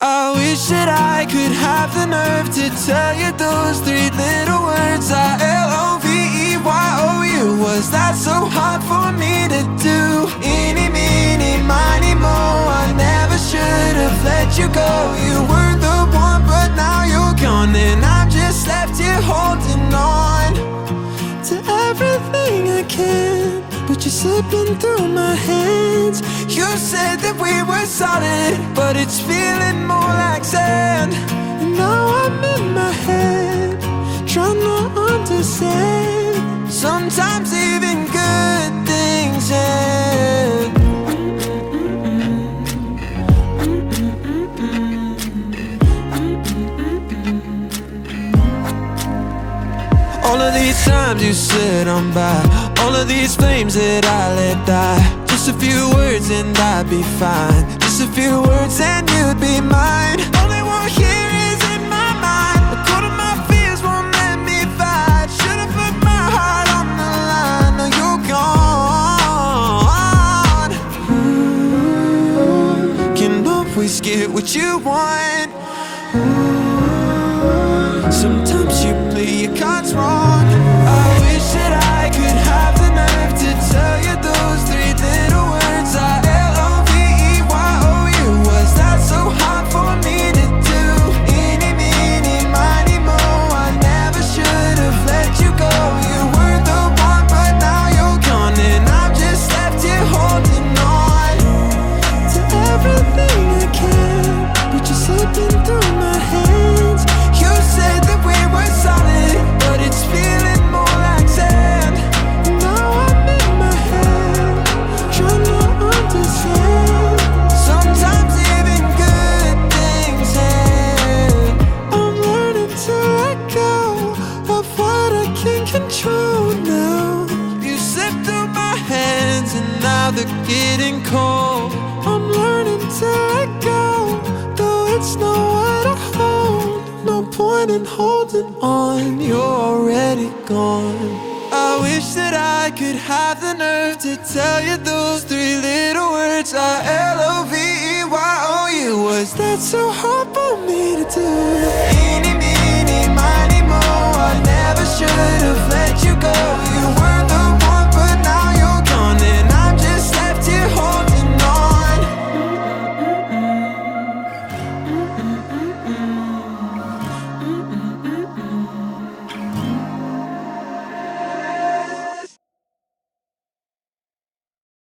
I wish that I could have the nerve to tell you those three little words. I-L-O-V-E-Y-O-U. Was that so hard for me to do? Eeny, meeny, miny, moe. I never should have let you go. You were the one, but now you're gone, and I'm just left here holding on to everything I can, but you're slipping through my hands. You said that we were solid, but it's feeling more like sand. And now I'm in my head, trying to understand. Sometimes even good things end. All of these times you said I'm by, all of these flames that I let die. Just a few words and I'd be fine. Just a few words and you'd be mine. All I want here is in my mind. A quarter of my fears won't let me fight. Should've put my heart on the line. Now you're gone. Can always get what you want. Sometimes you play your cards wrong. I wish that I could have the nerve to tell you those three little words. I-L-O-V-E-Y-O-U. Was that so hard for me to do? Eeny, meeny, miny, moe. I never should have let you go. You were the one, but now you're gone, and I'm just left here holding on to everything I can, but you're slipping through my hands. You said that we were solid, but it's feeling more like sand. And now I'm in my head, trying to understand. Sometimes even good things end. I'm learning to let go of what I can't control now. You slipped through my hands and now they're getting cold. I'm learning to let go, though it's nowhere to hold. No point in holding on, you're already gone. I wish that I could have the nerve to tell you those three little words. I-L-O-V-E-Y-O-U. Was that so hard for me to do?